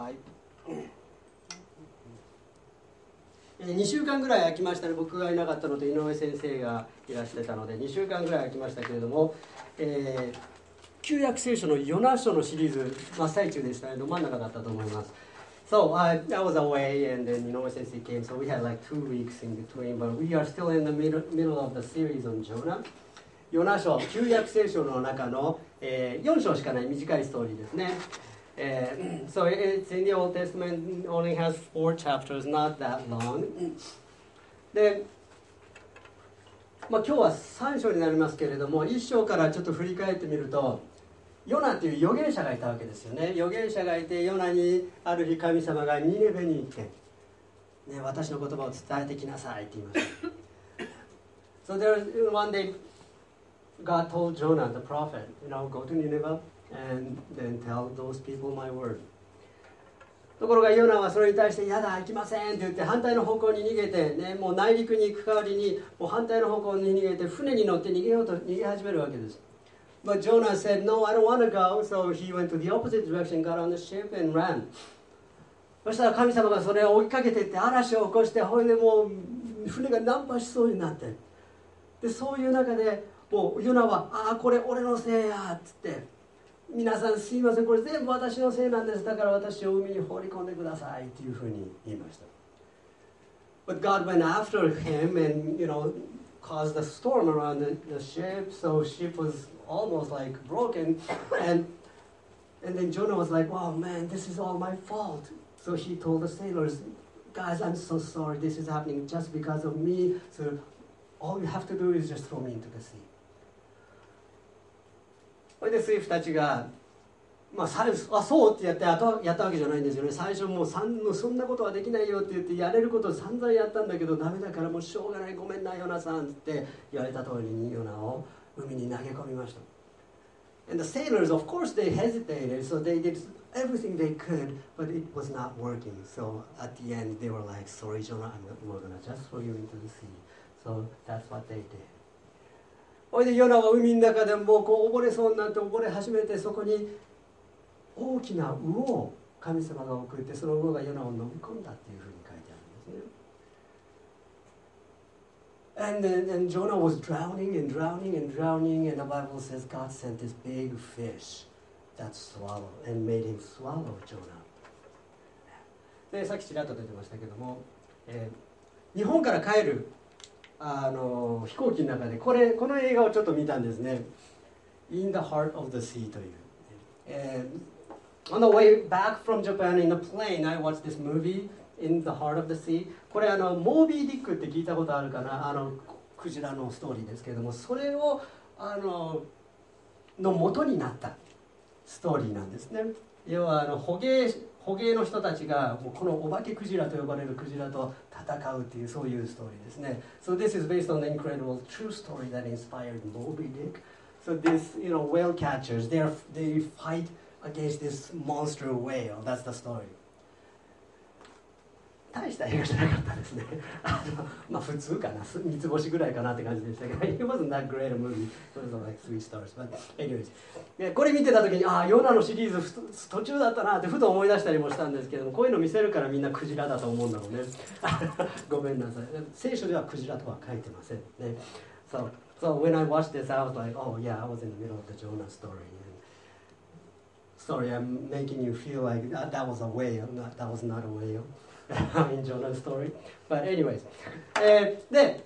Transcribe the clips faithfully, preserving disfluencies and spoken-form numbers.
はいにしゅうかんぐらい空きましたね。僕がいなかったので井上先生がいらしてたのでにしゅうかんぐらい空きましたけれども、えー、旧約聖書のヨナ書のシリーズ真っ最中でしたね。ど真ん中だったと思います。So I, I was away and then Inoue Sensei came, so we had like two weeks in between, but we are still in the middle, middle of the series on Jonah. ヨナ書、旧約聖書の中の、えー、よん章しかない短いストーリーですね。Uh, so it's in the Old Testament, only has four chapters, not that long. で、まあ、今日はさん章になりますけれども、いっ章からちょっと振り返ってみると、ヨナという預言者がいたわけですよね。預言者がいて、ヨナにある日神様がニネベに行って、ね、私の言葉を伝えてきなさいって言いました。So there one day, God told Jonah, the prophet, you know, go to Nineveh.And then tell those people my word. ところがヨナはそれに対してやだ行きませんって言って反対の方向に逃げて、ね、もう内陸に行く代わりにもう反対の方向に逃げて船に乗って逃げようと逃げ始めるわけです。But Jonah said, no, I don't want to go. So he went to the opposite direction, got on the ship and ran. そしたら神様がそれを追いかけていって嵐を起こして、ほいでもう船が難破しそうになって、でそういう中でもうヨナはああこれ俺のせいやっつって皆さんすいませんこれ全部私のせいなんですだから私を海に放り込んでくださいっていうふうに言いました。 But God went after him and you know caused a storm around the, the ship, so ship was almost like broken and and then Jonah was like, wow man, this is all my fault. So he told the sailors, guys, I'm so sorry, this is happening just because of me, so all you have to do is just throw me into the sea.それで水夫たちが、まあ、あそうってやってやったわけじゃないんですよね。最初もう そ, そんなことはできないよって言ってやれることを散々やったんだけどダメだからもうしょうがないごめんなヨナさんって言われた通りにヨナを海に投げ込みました。 And the sailors of course they hesitated, so they did everything they could, but it was not working. So at the end they were like, sorry Jonah, I'm not gonna just throw you into the sea. So that's what they did.それでヨナは海の中でもうこう溺れそうになって溺れ始めて、そこに大きな魚を神様が送って、その魚がヨナを飲み込んだっていうふうに書いてあるんですね。 and, and Jonah was drowning and drowning and drowning and the Bible says God sent this big fish that swallowed and made him swallow Jonah. でさっきちらっと出てましたけども、えー、日本から帰るあの飛行機の中でこれこの映画をちょっと見たんですね。 In the Heart of the Sea という、えー、On the way back from Japan in the plane I watched this movie In the Heart of the Sea。 これあのモービー・ディックって聞いたことあるかな、あのクジラのストーリーですけれども、それをあのの元になったストーリーなんですね。要はあの捕鯨捕鯨の人たちがもうこのお化けクジラと呼ばれるクジラと戦うっていうそういうストーリーですね。So this is based on the incredible true story that inspired Moby Dick. So this, you know, whale catchers, they are, they fight against this monster whale. That's the story. 大した映画じゃなかったですね。あのまあ普通かな、三つ星ぐらいかなって感じでしたけど、It wasn't that great a movie. It was like three stars. But anyways, でこれ見てた時にああヨナのシリーズ途中だったなってふと思い出したりもしたんですけども、こういうの見せるからみんなクジラだと思うんだろうね。ごめんなさい。聖書ではクジラとは書いてませんね。So, so when I watched this, I was like, oh yeah, I was in the middle of the Jonah story. And sorry, I'm making you feel like that, that was a whale. Not, that was not a whale.in Jonah's story. But anyways、えー、で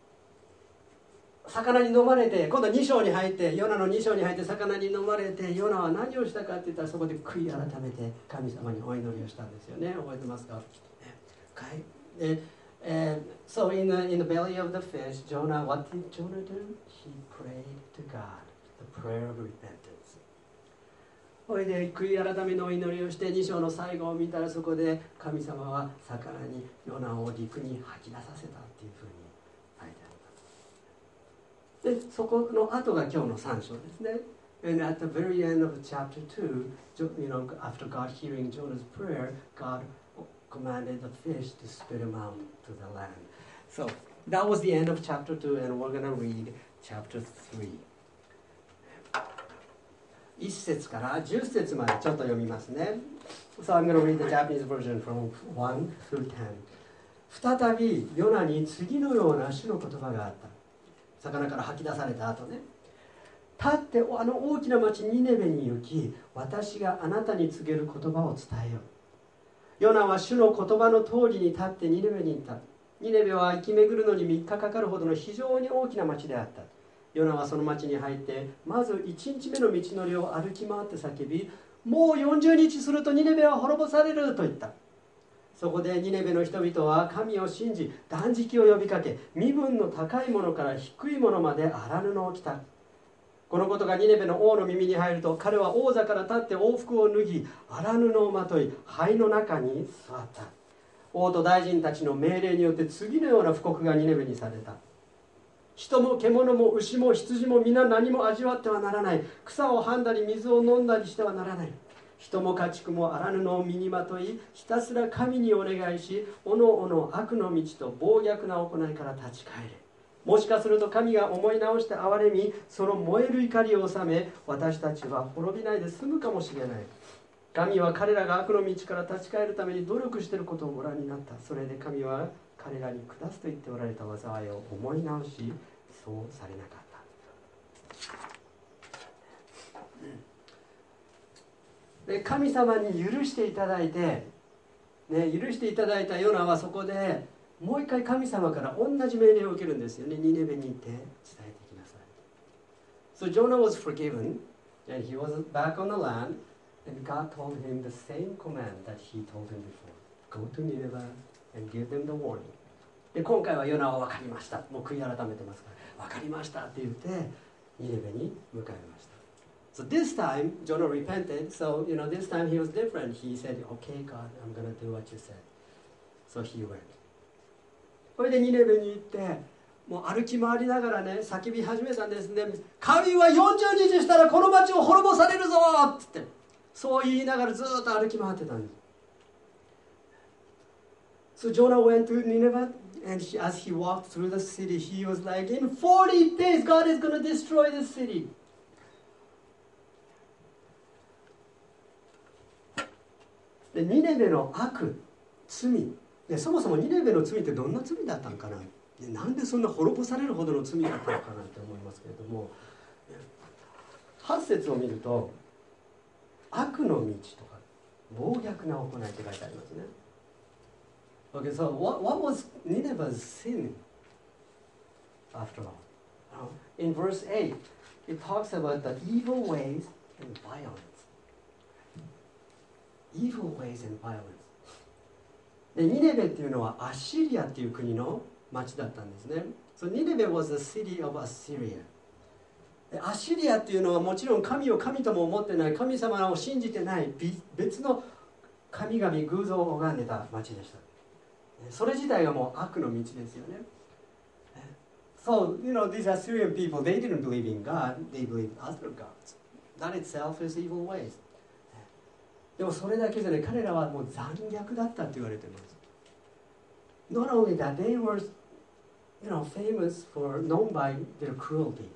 魚に飲まれて今度に章に入ってヨナのに章に入って魚に飲まれてヨナは何をしたかって言ったらそこで悔い改めて神様にお祈りをしたんですよね。覚えてますか？で、えー、So in the, in the belly of the fish, Jonah, what did Jonah do? He prayed to God, the prayer of repentance.それで悔い改めの祈りをしてに章の最後を見たらそこで神様は魚にヨナを陸に吐き出させたっていうふうに書いてあります。でそこの後が今日のさん章ですね。And at the very end of chapter two, you know, after God hearing Jonah's prayer, God commanded the fish to spit him out to the land. So that was the end of chapter two, and we're going to read chapter three.いち節からじゅっ節までちょっと読みますね。 So I'm going to read the Japanese version from one through ten. 再びヨナに次のような主の言葉があった。魚から吐き出された後ね。立ってあの大きな町ニネベに行き、私があなたに告げる言葉を伝えよう。ヨナは主の言葉の通りに立ってニネベに行った。ニネベは行き巡るのにみっかかかるほどの非常に大きな町であった。ヨナはその町に入って、まずいちにちめの道のりを歩き回って叫び、もうよんじゅうにちするとニネベは滅ぼされると言った。そこでニネベの人々は神を信じ、断食を呼びかけ、身分の高いものから低いものまで荒布を着た。このことがニネベの王の耳に入ると、彼は王座から立って王服を脱ぎ、荒布をまとい、灰の中に座った。王と大臣たちの命令によって次のような布告がニネベにされた。人も獣も牛も羊も皆何も味わってはならない。草をはんだり水を飲んだりしてはならない。人も家畜も荒布を身にまとい、ひたすら神にお願いし、おのおの悪の道と暴虐な行いから立ち返れ。もしかすると神が思い直して憐れみ、その燃える怒りを収め、私たちは滅びないで済むかもしれない。神は彼らが悪の道から立ち返るために努力していることをご覧になった。それで神は彼らに下すと言っておられた災いを思い直し、そうされなかった。で、神様に許していただいて、ね、許していただいたヨナはそこでもう一回神様から同じ命令を受けるんですよね。ニネベに行って伝えてきなさい。So Jonah was forgiven and he was back on the land and God told him the same command that he told him before. Go to Nineveh and give them the warning. で、今回はヨナは分かりました。もう悔い改めてますから、分かりましたって言ってニネベに向かいました。So this time, Jonah repented. So, you know, this time he was different. He said, okay, God, I'm going to do what you said. So he went. それでニネベに行って、もう歩き回りながらね、叫び始めたんですね。神はよんじゅうにちしたらこの町を滅ぼされるぞって言って、そう言いながらずっと歩き回ってたんです。So Jonah went to Nineveh, and he, as he walked through the city, he was like, in forty days, God is going to destroy this city. で、ニネベの悪、罪で、そもそもニネベの罪ってどんな罪だったのかな、でなんでそんな滅ぼされるほどの罪だったのかなって思いますけれども、はち節を見ると悪の道とか暴虐な行いって書いてありますね。 Okay, so what, what was Nineveh's sin after all? In verse eight, it talks about the evil ways and violence.Evil ways and violence. で、ニネベっていうのはアッシリアっていう国の町だったんですね。So ニネベ was the city of Assyria. で、アッシリアっていうのはもちろん神を神とも思ってない、神様を信じてない別の神々偶像を拝んでた町でした。それ自体がもう悪の道ですよね。So, you know, these Assyrian people, they didn't believe in God, they believed other gods. That itself is evil ways.でもそれだけじゃない、彼らはもう残虐だったって言われています。Not only that, they were, you know, famous for, known by their cruelty.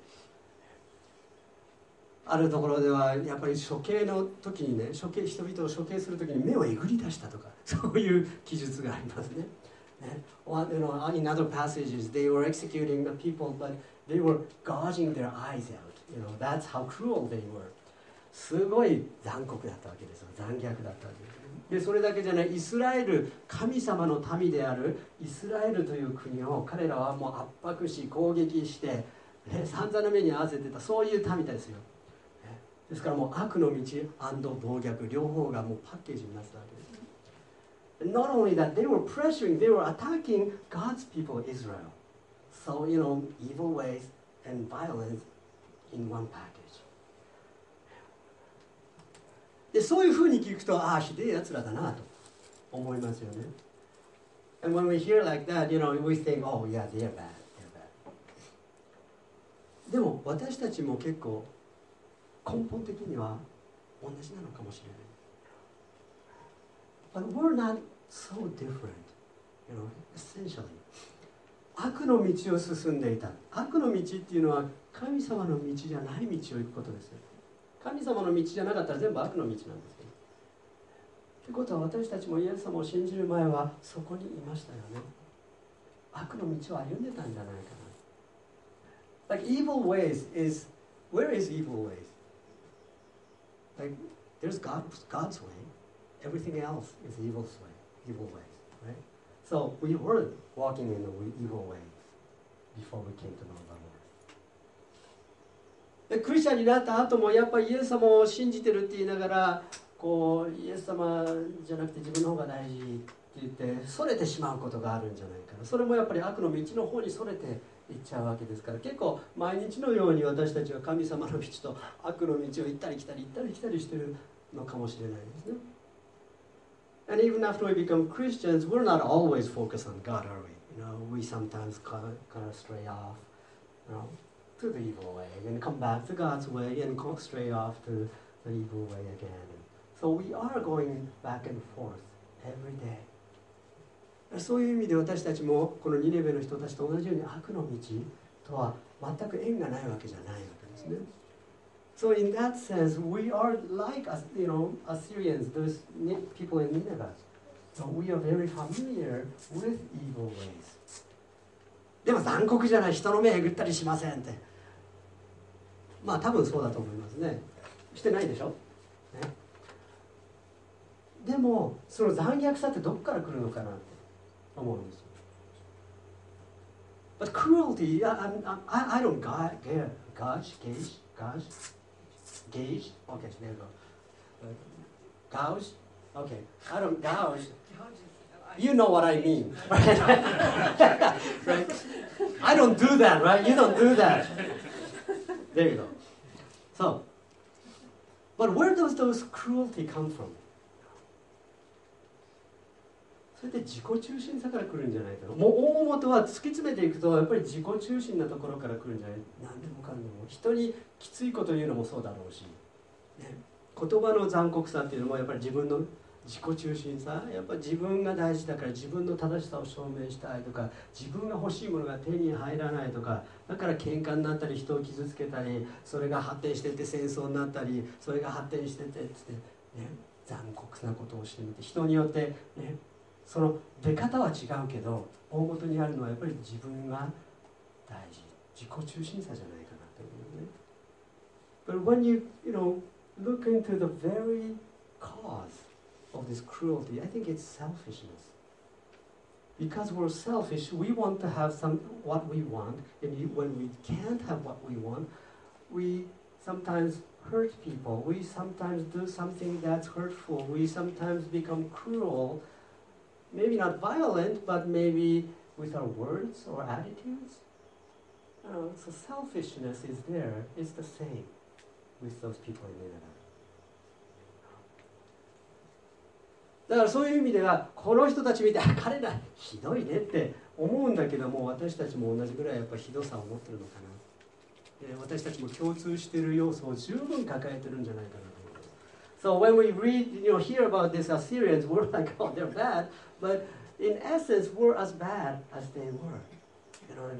あるところではやっぱり処刑の時にね、処刑、人々を処刑する時に目をえぐり出したとか、そういう記述がありますね。ね、you know, in other passages, they were executing the people, but they were gouging their eyes out. You know, that's how cruel they were.すごい残酷だったわけですよ。残虐だったわけです。で、それだけじゃない、イスラエル、神様の民であるイスラエルという国を彼らはもう圧迫し攻撃して、ね、散々な目に遭わせてた、そういう民ですよ。ですからもう悪の道&暴虐両方がもうパッケージになってたわけです。Not only that, they were pressuring, they were attacking God's people, Israel. So, you know, evil ways and violence in one package.で、そういうふうに聞くと、ああ、ひでえやつらだなと思いますよね。And when we hear like that, you know, we think, oh, yeah, they're bad, they're bad. でも、私たちも結構、根本的には同じなのかもしれない。But we're not so different, you know, essentially. 悪の道を進んでいた。悪の道っていうのは、神様の道じゃない道を行くことですよ。神様の道じゃなかったら全部悪の道なんですよ。 ということは私たちもイエス様を信じる前はそこにいましたよね。悪の道を歩んでたんじゃないかな。Like evil ways is, where is evil ways? Like there's God, God's way. Everything else is evil's way, evil ways, right? So we were walking in the evil way before we came to know the Lord. でクリスチャンになった後もやっぱりイエス様を信じてるって言いながら、こうイエス様じゃなくて自分の方が大事って言ってそれてしまうことがあるんじゃないかな。それもやっぱり悪の道の方にそれていっちゃうわけですから、結構毎日のように私たちは神様の道と悪の道を行ったり来たり行ったり来たりしてるのかもしれないですね。And even after we become Christians, we're not always focused on God, are we? You know, we sometimes kind of, kind of stray off, you know, to the evil way, and come back to God's way, and go stray off to the evil way again. So we are going back and forth every day. そういう意味で私たちもこのニネベの人たちと同じように悪の道とは全く縁がないわけじゃないわけですね。So in that sense, we are like, you know, Assyrians, those people in Nineveh. So we are very familiar with evil ways. でも残酷じゃない、人の目えぐったりしませんって。まあ多分そうだと思いますね。してないでしょ、ね、でもその残虐さってどこから来るのかなって思うんですよ。But cruelty, I, I, I don't gauge, gauge, gauge, gauge, gauge. Okay, there you go. Uh, gouge. Okay, I don't gouge. You know what I mean, right? Right? I don't do that, right? You don't do that. There you go. So, but where does those cruelty come from? それで自己中心さから来るんじゃないかな。もう大元は突き詰めていくとやっぱり自己中心なところから来るんじゃない。何でもかんでも人にきついこと言うのもそうだろうし、ね、言葉の残酷さっていうのもやっぱり自分の自己中心さ、やっぱり自分が大事だから自分の正しさを証明したいとか、自分が欲しいものが手に入らないとか、だから喧嘩になったり人を傷つけたり、それが発展してって戦争になったり、それが発展してってって、ね、残酷なことをしてみて、人によってね、その出方は違うけど大元にあるのはやっぱり自分が大事、自己中心さじゃないかなと思うね。But when you, you know, look into the very cause of this cruelty, I think it's selfishness. Because we're selfish, we want to have some what we want, and when we can't have what we want, we sometimes hurt people. We sometimes do something that's hurtful. We sometimes become cruel.Maybe not violent, but maybe with our words or attitudes. Uh, so selfishness is there. It's the same with those people in Nineveh. だからそういう意味ではこの人たち見て彼らひどいねって思うんだけども、私たちも同じぐらいやっぱひどさを持ってるのかな。で、私たちも共通している要素を十分抱えてるんじゃないかなと思います。So when we read, you know, hear about these Assyrians, we're like, oh, they're bad.But in essence, we're as bad as they were. You know what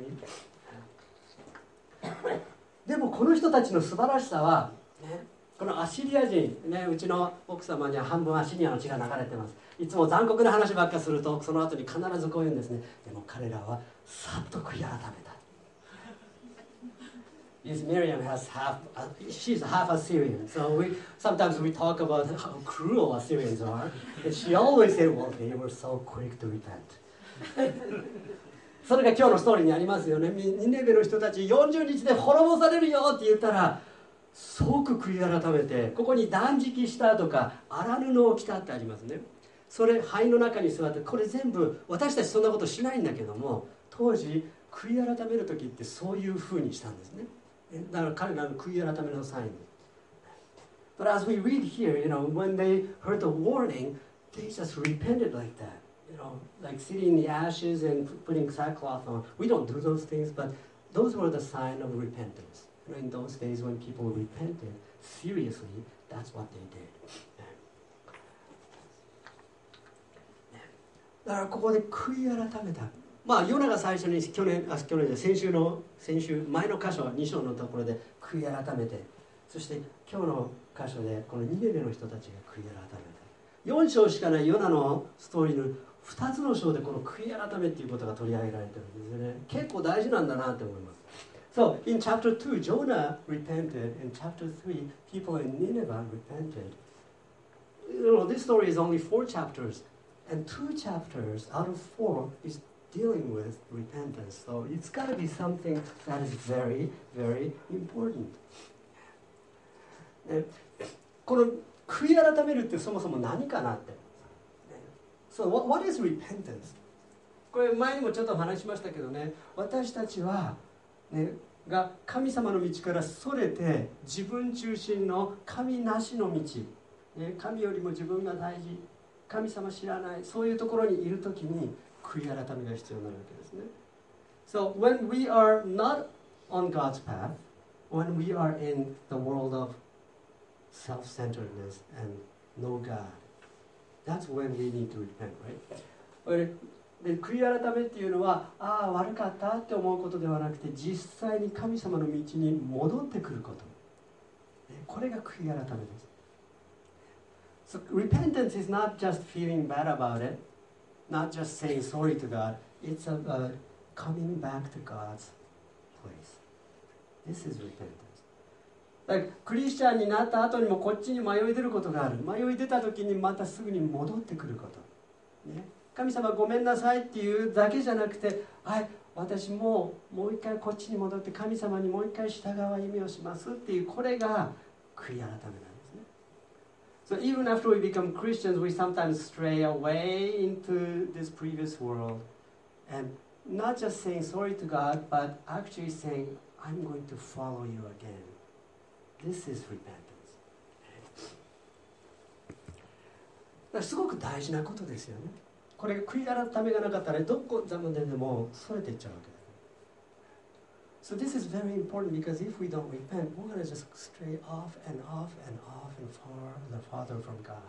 I mean? でもこの人たちの素晴らしさは、ね、このアシリア人、ね、うちの奥様には半分アシリアの血が流れてます。いつも残酷な話ばっかすると、その後に必ずこう言うんですね。でも彼らはさっと悔い改めた。Yes, Miriam has half, uh, she's half Assyrian. So we, sometimes we talk about how cruel Assyrians are. And she always said, well, they were so quick to repent. それが今日のストーリーにありますよね。ニネベの人たちよんじゅうにちで滅ぼされるよって言ったら、即悔い改めて、ここに断食したとか、荒布を着たってありますね。それ、灰の中に座って、これ全部、私たちそんなことしないんだけども、当時、悔い改める時ってそういう風にしたんですね。だから彼らの悔い改めのサイン。But as we read here, you know, when they heard the warning, they just repented like that. You know, like sitting in the ashes and putting sackcloth on. We don't do those things, but those were the sign of repentance. You know, in those days when people repented seriously, that's what they did. だからここで悔い改めた。まあ、ヨナが最初に去年、あ、去年で先週の先週前の箇所に章のところで悔い改めて、そして今日の箇所でこのニネベの人たちが悔い改めた。 よん章しかないヨナのストーリーのふたつの章でこの悔い改めっていうことが取り上げられてるんですよね。結構大事なんだなって思います。So, in chapter two, Jonah repented. In chapter three, people in Nineveh repented. You know, this story is only four chapters, and two chapters out of four is dealing with repentance. So it's got to be something that is very, very important. ね、この悔い改めるってそもそも何かなって。So what, what is repentance? これ前にもちょっと話しましたけどね、私たちは、ね、が神様の道からそれて自分中心の神なしの道、ね、神よりも自分が大事、神様知らない、そういうところにいるときに悔い改めが必要になるわけですね。So when we are not on God's path, when we are in the world of self-centeredness and no God, that's when we need to repent, right? で悔い改めっていうのは、ああ悪かったって思うことではなくて、実際に神様の道に戻ってくること、これが悔い改めです。So repentance is not just feeling bad about it, not just saying sorry to God, it's about coming back to God's place. This is repentance. Like, クリスチャンになった後にもこっちに迷い出ることがある。迷い出た時にまたすぐに戻ってくること、ね、神様ごめんなさいっていうだけじゃなくて、はい、私ももう一回こっちに戻って神様にもう一回従う歩みをしますっていう、これが悔い改めなんですね。So even after we become Christians, we sometimes stray away into this previous world and not just saying sorry to God, but actually saying, I'm going to follow you again.This is repentance. だからすごく大事なことですよね。これ悔い改めがなかったらどこざまででもそれていっちゃうわけです。So this is very important because if we don't repent, we're going to just stray off and off and off and far farther from God.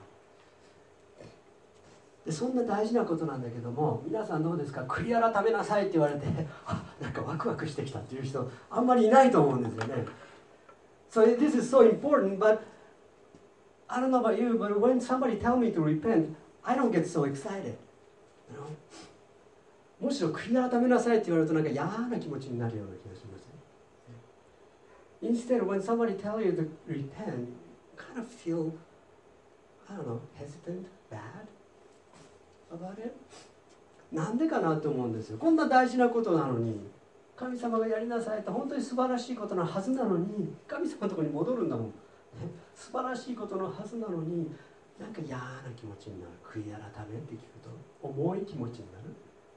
でそんな大事なことなんだけども、皆さんどうですか？悔い改めなさいって言われて、あ、なんかワクワクしてきたっていう人あんまりいないと思うんですよね。So this is so important, but I don't know about you, but when somebody tells me to repent, I don't get so excited. You know? むしろ悔い改めなさいって言われるとなんか嫌な気持ちになるような気がしますね。Instead, when somebody tells you to repent, you kind of feel, I don't know, hesitant, bad about it. なんでかなって思うんですよ。こんな大事なことなのに。神様がやりなさいって本当に素晴らしいことのはずなのに、神様のところに戻るんだもん、ね、素晴らしいことのはずなのに、なんか嫌な気持ちになる。悔い改めって聞くと重い気持ちになる。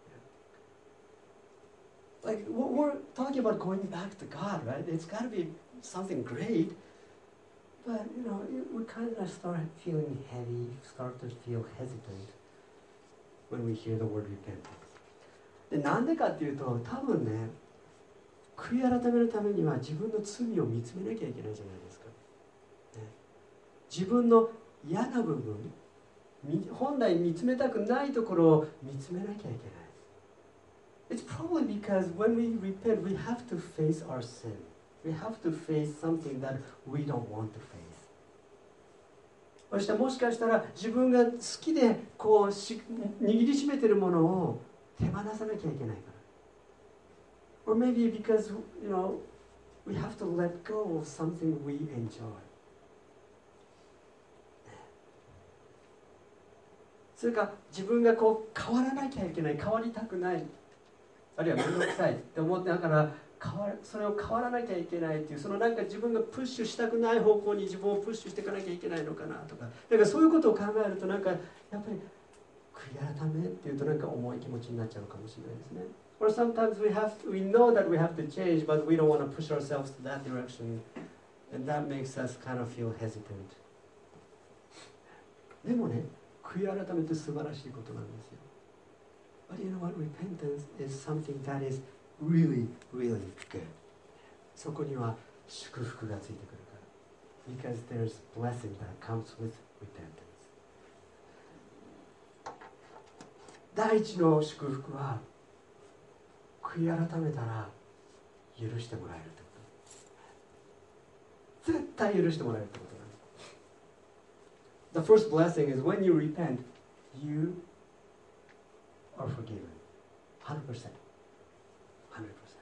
Like, we're talking about going back to God, right? It's got to be something great, but you know, we kind of start feeling heavy, start to feel hesitant when we hear the word repentance. でなんでかっていうと、多分ね、悔い改めるためには自分の罪を見つめなきゃいけないじゃないですか、ね、自分の嫌な部分、本来見つめたくないところを見つめなきゃいけない。 It's probably because when we repent, we have to face our sin. We have to face something that we don't want to face. そしてもしかしたら自分が好きでこうし握りしめているものを手放さなきゃいけないから。Or maybe because, you know, we have to let go of something we enjoy. それか自分がこう変わらなきゃいけない、変わりたくない、あるいは面倒くさいって思ってだから変わそれを変わらなきゃいけないっていう、そのなんか自分がプッシュしたくない方向に自分をプッシュしていかなきゃいけないのかなとか、だからそういうことを考えるとなんかやっぱり悔い改めっていうとなんか重い気持ちになっちゃうかもしれないですね。Or sometimes we have to, we know that we have to change, but we don't want to push ourselves to that direction, and that makes us kind of feel hesitant. でもね、悔い改めって素晴らしいことなんですよ。But you know what? Repentance is something that is really, really good. そこには祝福がついてくるから。Because there's blessing that comes with repentance. 第一の祝福は悔い改めたら許してもらえるってこと。絶対許してもらえるってことなんです。 The first blessing is when you repent, you are forgiven. one hundred percent. one hundred percent.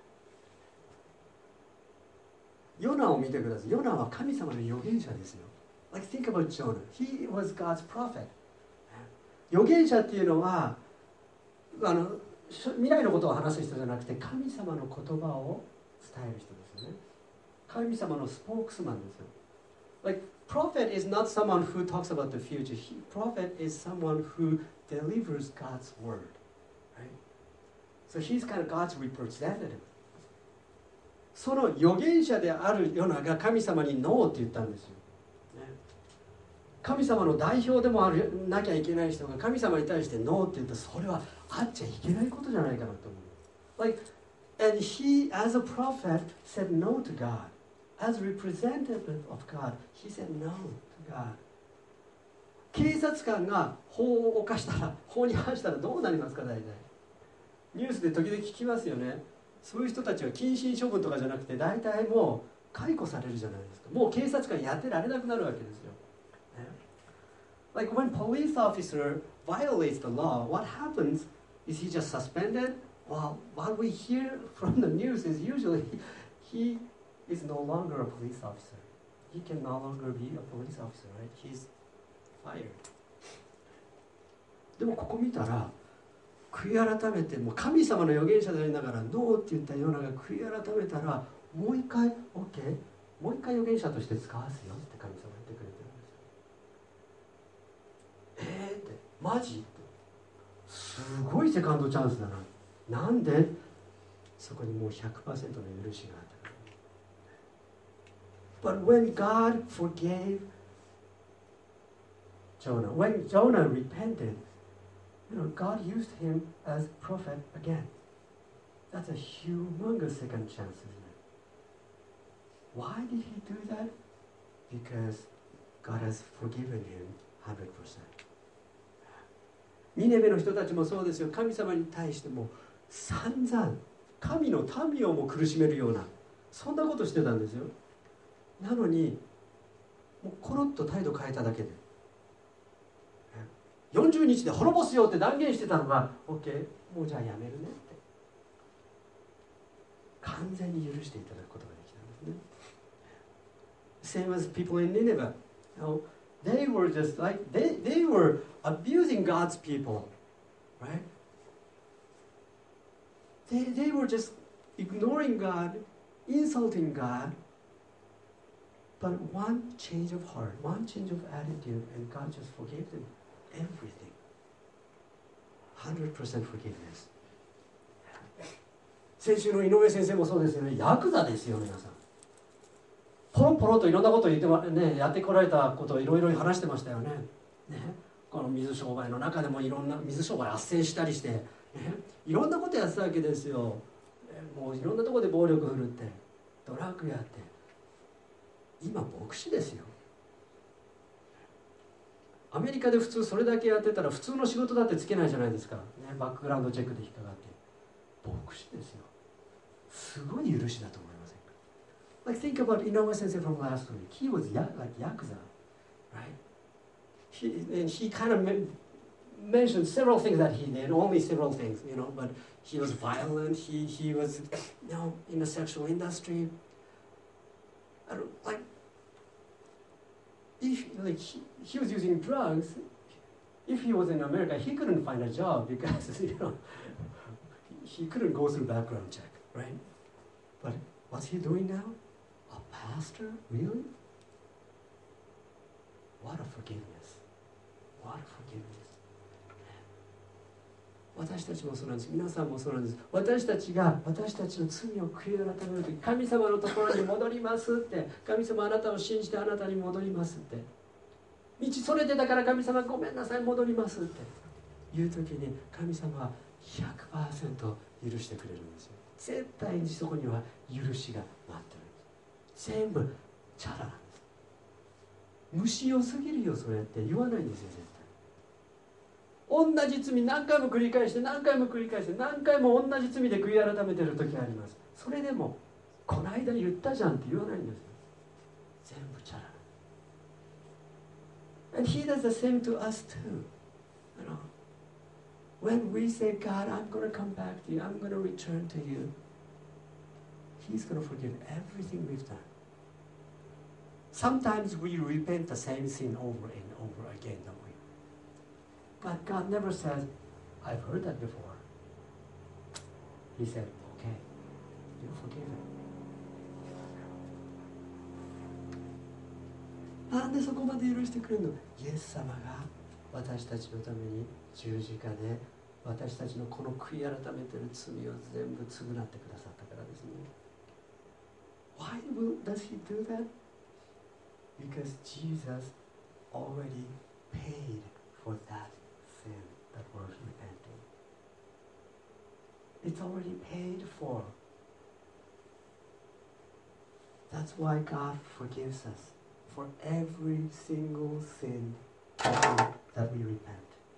ヨナを見てください。ヨナは神様の預言者ですよ。Like think about Jonah. He was God's prophet. 預言者っていうのはあの未来のことを話す人じゃなくて神様の言葉を伝える人ですよね。神様のスポークスマンですよ。Like prophet is not someone who talks about the future. He, prophet is someone who delivers God's word. Right? So he's kind of God's representative. その預言者であるヨナが神様にノーって言ったんですよ、ね、神様の代表でもあるなきゃいけない人が神様に対してノーって言ったらそれはあっちゃいけないことじゃないかなと思う。Like, and he as a prophet said no to God. As representative of God, he said no to God. 警察官が法を犯したら、法に反したらどうなりますか、大体。ニュースで時々聞きますよね。そういう人たちは謹慎処分とかじゃなくて、大体もう解雇されるじゃないですか。もう警察官やってられなくなるわけですよ。ね、Like when police officer violates the law, what happens? Is he just suspended? Well, what we hear from the news is usually he is no longer a police officer. He can no longer be a police officer, right? He's fired. でもここ見たら悔い改めてもう神様の預言者でありながらノーって言ったようなが悔い改めたらもう一回 OK もう一回預言者として使わすよって神様言ってくれてるんですよ。えーってマジってすごいセカンドチャンスだな。なんでそこにもう ひゃくパーセント の許しがあった。But when God forgave Jonah, when Jonah repented, you know, God used him as prophet again. That's a humongous second chance, isn't it? Why did he do that? Because God has forgiven him one hundred percent. ニネベの人たちもそうですよ。神様に対しても散々神の民をも苦しめるようなそんなことしてたんですよ。なのにもうコロッと態度変えただけでよんじゅうにちで滅ぼすよって断言してたのが OK もうじゃあやめるねって完全に許していただくことができたんですね。Same as people in Nineveh. You know, they were just like they, they were abusing God's people, right? They, they were just ignoring God, insulting God.But one change of heart, one change of attitude, and God just forgave them everything. one hundred percent forgiveness. 先週の井上先生もそうですよね。ヤクザですよ、皆さん。ポロポロといろんなことを言って、ね、やってこられたことをいろいろ話してましたよね。ね、この水商売の中でもいろんな水商売斡旋したりして、ね、いろんなことやってたわけですよ。もういろんなところで暴力振るって、ドラッグやって。今牧師ですよ。アメリカで普通それだけやってたら普通の仕事だってつけないじゃないですか、ね、バックグラウンドチェックで引っかかって牧師ですよ。すごい許しだと思いませんか。 Like think about Inoue Sensei from last week. He was ya- like Yakuza, right? He, and he kind of me- mentioned several things that he did, only several things, you know, but he was violent, he, he was, you know, in the sexual industry. I don't, like, if like he, he was using drugs, if he was in America, he couldn't find a job because you know he couldn't go through background check, right? But what's he doing now? A pastor, really? What a forgiveness! What a forgiveness! 私たちもそうなんです。皆さんもそうなんです。私たちが私たちの罪を悔い改めるとき、神様のところに戻りますって、神様あなたを信じてあなたに戻りますって、道それてたから神様ごめんなさい戻りますっていうときに、神様は ひゃくパーセント 許してくれるんですよ。絶対にそこには許しが待ってるんです。全部チャラなんです。虫よすぎるよそれって言わないんですよ。絶対同じ罪何回も繰り返して何回も繰り返して何回も同じ罪で悔い改めてる時あります。それでもこの間言ったじゃんって言わないんですよ。全部チャラ。 And He does the same to us too. You know, when we say, God, I'm going to come back to you, I'm going to return to you, He's going to forgive everything we've done. Sometimes we repent the same sin over and over again, don't we? But God never says, I've heard that before. He said, okay, you're forgiven. なんでそこまで許してくれるの？イエス様が私たちのために十字架で私たちのこの悔い改めている罪を全部償ってくださったからですね。Why does He do that? Because Jesus already paid for that sin that we're repenting. It's already paid for. That's why God forgives us for every single sin that we, that we repent.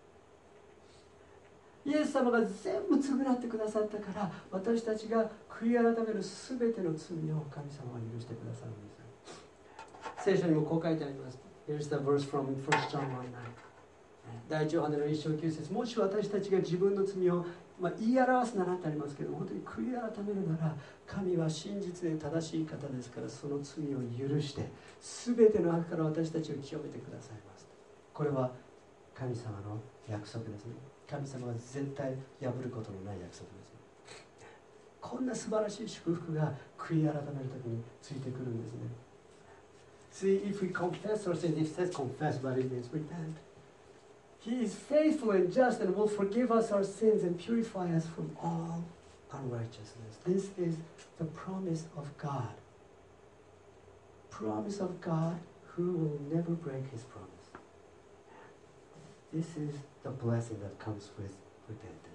イエス様が全部償ってくださったから私たちが悔い改めるすべての罪を神様は許してくださるんです。聖書にもこう書いてあります。Here's the verse from First John one nine. 第一ヨハネの一章九節。もし私たちが自分の罪を、まあ、言い表すならってありますけど、本当に悔い改めるなら神は真実で正しい方ですからその罪を許してすべての悪から私たちを清めてくださいます。これは神様の約束ですね。神様は絶対破ることのない約束ですね。こんな素晴らしい祝福が悔い改めるときについてくるんですね。See, if we confess our sins, it says confess, but it means repent. He is faithful and just and will forgive us our sins and purify us from all unrighteousness. This is the promise of God. Promise of God who will never break His promise. This is the blessing that comes with repentance.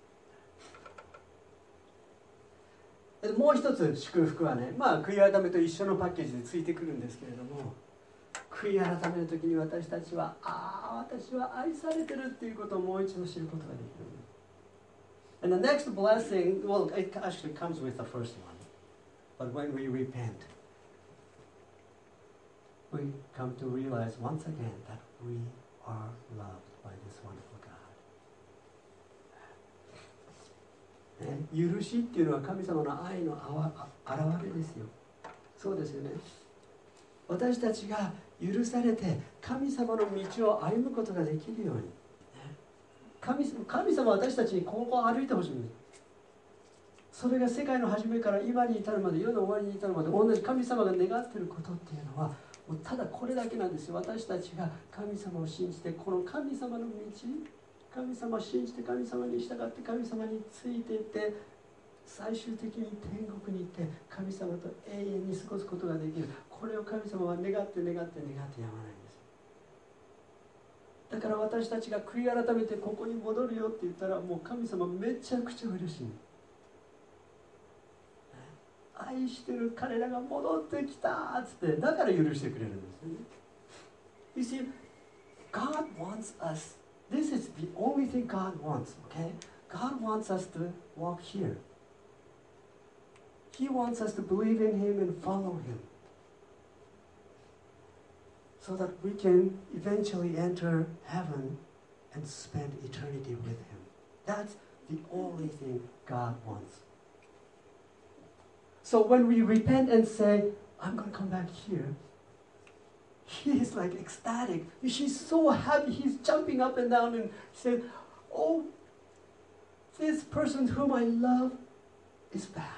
もう一つ祝福はね、まあ悔い改めと一緒のパッケージでついてくるんですけれども、悔い改めるときに私たちは、ああ、私は愛されてるっていうことをもう一度知ることができる。And the next blessing, well, it actually comes with the first one. But when we repent, we come to realize once again that we are loved by this wonderful God. ね、許しっていうのは神様の愛の表れですよ。そうですよね。私たちが許されて神様の道を歩むことができるように、神, 神様は私たちにここを歩いてほしいんです。それが世界の初めから今に至るまで、世の終わりに至るまで同じ神様が願っていることっていうのはもうただこれだけなんですよ。私たちが神様を信じてこの神様の道、神様を信じて神様に従って神様についていって最終的に天国に行って神様と永遠に過ごすことができる。これを神様は願って願って願ってやまないんです。だから私たちが悔い改めてここに戻るよって言ったらもう神様めちゃくちゃ嬉しい。愛してる彼らが戻ってきたっつってだから許してくれるんですよね。You see, God wants us. This is the only thing God wants, okay? God wants us to walk here. He wants us to believe in Him and follow Him so that we can eventually enter heaven and spend eternity with Him. That's the only thing God wants. So when we repent and say, I'm going to come back here, He is like ecstatic. She's so happy. He's jumping up and down and said, oh, this person whom I love is back.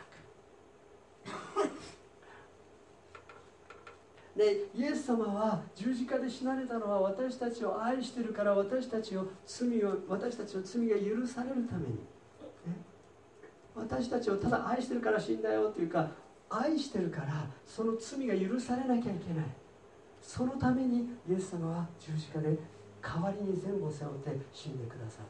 で、イエス様は十字架で死なれたのは私たちを愛しているから私たちを罪を私たちの罪が許されるために、ね、私たちをただ愛してるから死んだよっていうか愛してるからその罪が許されなきゃいけない。そのためにイエス様は十字架で代わりに全部を背負って死んでくださった。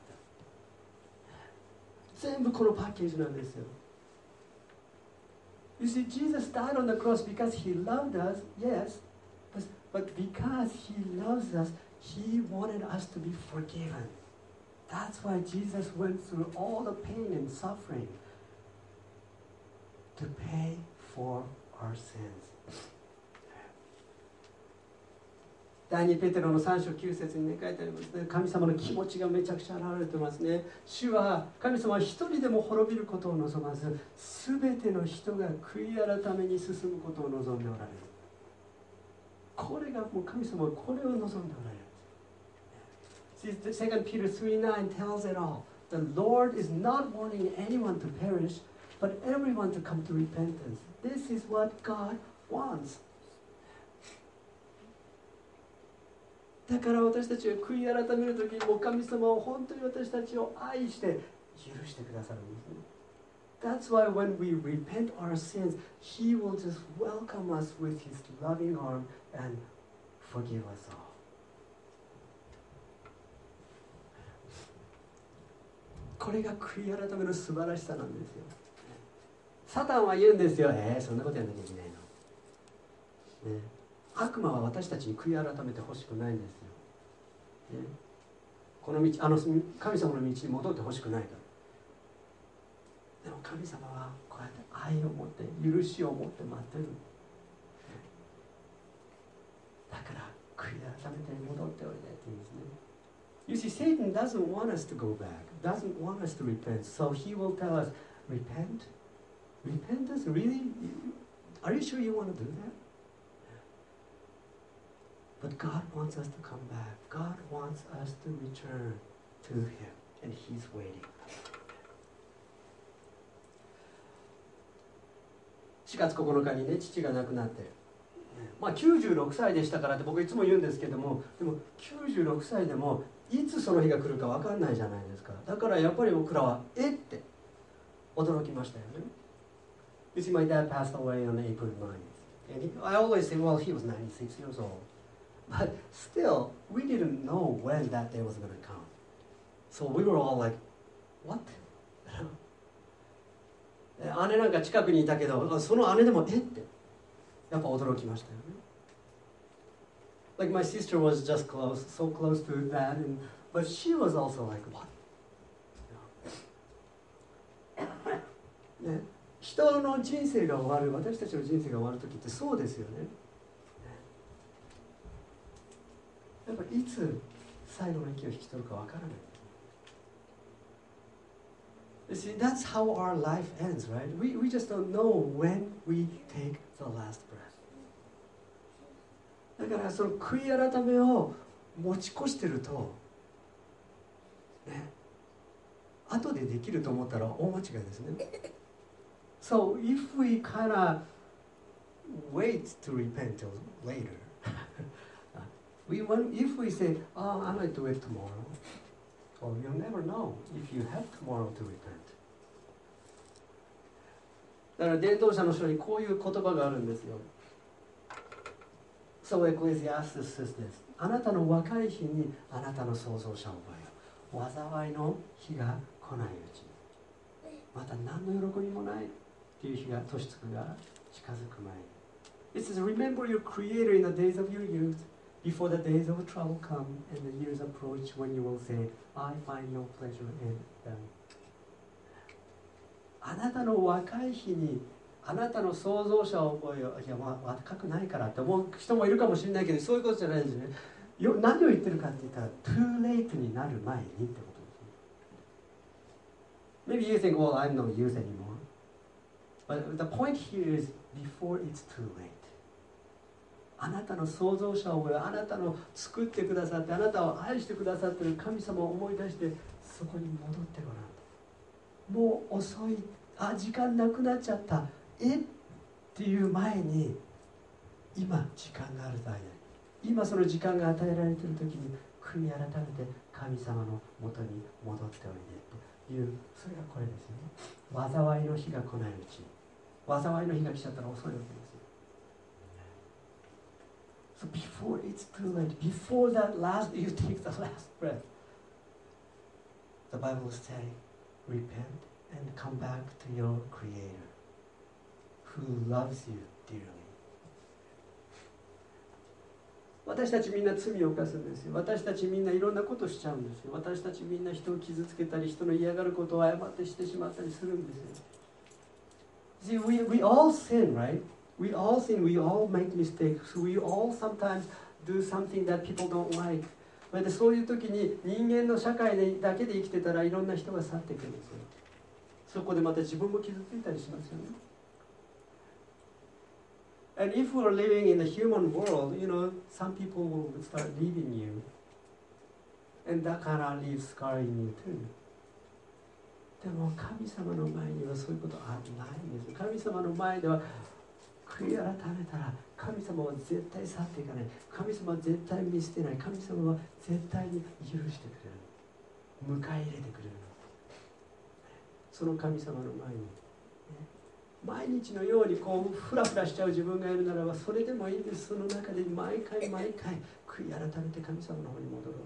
全部このパッケージなんですよ。You see, Jesus died on the cross because He loved us, yes, but, but because He loves us, He wanted us to be forgiven. That's why Jesus went through all the pain and suffering to pay for our sins. 第二ペテロのさん章きゅう節にね書いてありますね。神様の気持ちがめちゃくちゃ現れてますね。主は神様は一人でも滅びることを望まず、すべての人が悔い改めに進むことを望んでおられる。これがもう神様はこれを望んでおられる。セカンド Peter スリーナイン tells it all. The Lord is not wanting anyone to perish, but everyone to come to repentance. This is what God wants. だから私たちは悔い改めるときにも神様を本当に私たちを愛して許してくださるんですね。That's why when we repent our sins, He will just welcome us with His loving arm and forgive us all. これが悔い改めの素晴らしさなんですよ。サタンは言うんですよ。えー、そんなことやんなきゃいけないの。ね、悪魔は私たちに悔い改めてほしくないんですよ。ね、この道、あの神様の道に戻ってほしくないから。でも神様はこうやって愛を持って許しを持って待ってる。だから悔い改めて戻っておいでって言うんですね。You see, Satan doesn't want us to go back, doesn't want us to repent. So he will tell us, repent? Repentance? Really? Are you sure you want to do that? But God wants us to come back. God wants us to return to Him. And He's waiting. しがつここのかにね、父が亡くなって、まあきゅうじゅうろくさいでしたからって僕いつも言うんですけども、でもきゅうじゅうろくさいでもいつその日が来るか分かんないじゃないですか。だからやっぱり僕らはえって驚きましたよね。You see, my dad passed away on April ninth. And he, I always say, well, he was ninety-six years old. But still, we didn't know when that day was going to come. So we were all like, what? 姉なんか近くにいたけど、その姉でもえってやっぱ驚きましたよね。Like my sister was just close, so close to that, and, but she was also like, what? ね、人の人生が終わる、私たちの人生が終わる時ってそうですよね。やっぱいつ最後の息を引き取るかわからない。You see, that's how our life ends, right? We, we just don't know when we take the last breath. だからその悔い改めを持ち越してると、ね、後でできると思ったら大間違いですね。So if we kind of wait to repent till later, we want, if we say, oh, I'm going to do it tomorrow, well, you'll never know if you have tomorrow to repent. だから伝道者の書にこういう言葉があるんですよ。So Ecclesiastes says this. あなたの若い日にあなたの創造者を覚えよ。災いの日が来ないうちに。また何の喜びもないっていう日が年月が近づく前に。It says, remember your Creator in the days of your youth, before the days of trouble come and the years approach when you will say, I find no pleasure in them. あなたの若い日にあなたの創造者を覚えよう。いや、まあ、若くないからって思う人もいるかもしれないけど、そういうことじゃないですね。よ何を言ってるかって言ったら too late になる前にってことですね。Maybe you think, well, I'm no use anymore. But the point here is before it's too late. あなたの創造者を覚え、あなたの作ってくださって、あなたを愛してくださっている神様を思い出して、そこに戻ってごらん。もう遅い、あ、時間なくなっちゃった、えっていう前に、今時間がある間に、今その時間が与えられている時に悔い改めて神様のもとに戻っておいでっていう、それがこれですよね。災いの日が来ないうちに、災いの日が来ちゃったら遅いわけですよ。So before it's too late, before that last, you take the last breath, the Bible is saying, repent and come back to your Creator who loves you dearly. 私たちみんな罪を犯すんですよ。私たちみんないろんなことしちゃうんですよ。私たちみんな人を傷つけたり、人の嫌がることを誤ってしてしまったりするんですよ。See, we, we all sin, right? We all sin, we all make mistakes. We all sometimes do something that people don't like。それでそういう時に人間の社会でだけで生きてたらいろんな人が去っていくんですよ。そこでまた自分も傷ついたりしますよね。And if we're living in a human world, you know, some people will start leaving you. And that kind of leaves scar in you too. でも神様の前にはそういうことはないんです。神様の前では悔い改めたら神様は絶対去っていかない。神様は絶対見捨てない。神様は絶対に許してくれる。迎え入れてくれる。その神様の前に、ね、毎日のようにこうフラフラしちゃう自分がいるならばそれでもいいんです。その中で毎回毎回悔い改めて神様の方に戻ろう。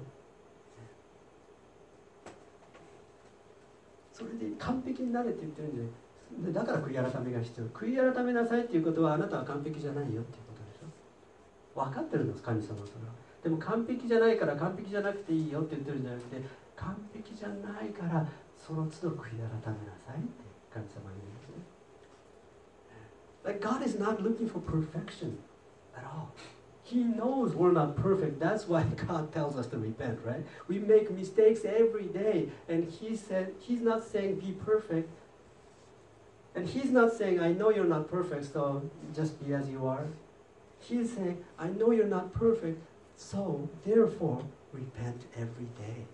それで完璧になれって言ってるんで、だから悔い改めが必要。悔い改めなさいっていうことはあなたは完璧じゃないよっていうことでしょ。分かってるんです神様はそれは。でも完璧じゃないから完璧じゃなくていいよって言ってるんじゃなくて、完璧じゃないからその都度悔い改めなさいって神様に言うんですね。Like God is not looking for perfection at all. He knows we're not perfect. That's why God tells us to repent, right? We make mistakes every day, and He said He's not saying be perfect, and He's not saying I know you're not perfect, so just be as you are. He's saying I know you're not perfect, so therefore repent every day.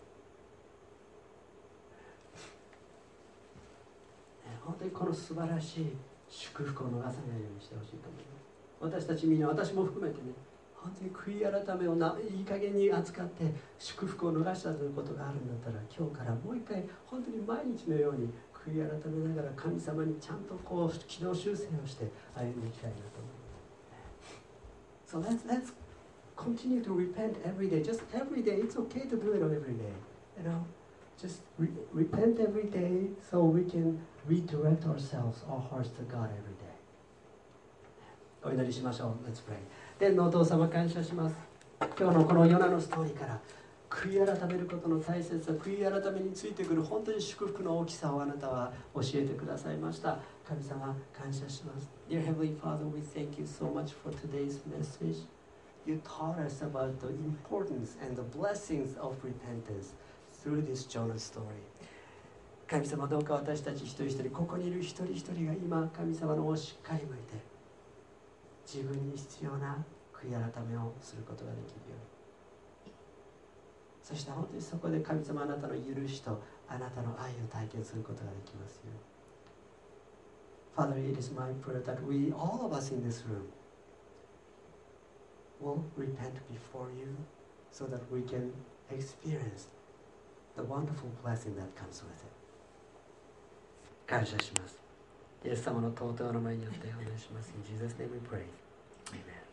本当にこの素晴らしい祝福を逃さないようにしてほしいと思います。私たちみんな、私も含めてね、本当に悔い改めをないい加減に扱って祝福を逃したということがあるんだったら、今日からもう一回本当に毎日のように悔い改めながら神様にちゃんとこう軌道修正をして歩んでいきたいなと思います。So let's, let's continue to repent every day. Just every day. It's okay to do it every day. You know, just re- repent every day so we can redirect ourselves, our hearts to God every day. お祈りしましょう。Let's pray. 天のお父様、感謝します。今日のこのヨナのストーリーから悔い改めることの大切さ、悔い改めについてくる本当に祝福の大きさをあなたは教えてくださいました。神様、感謝します。Dear Heavenly Father, we thank you so much for today's message. You taught us about the importance and the blessings of repentance through this Jonah story. 神様、どうか私たち一人一人、ここにいる一人一人が今、神様の方をしっかり向いて自分に必要な悔い改めをすることができるように、そして本当にそこで神様、あなたの許しとあなたの愛を体験することができますように。Father, it is my prayer that we, all of us in this room, will repent before you so that we can experience the wonderful blessing that comes with it. 感謝します。イエス様の尊いお名前によってお願いします。In Jesus' name we pray. Amen.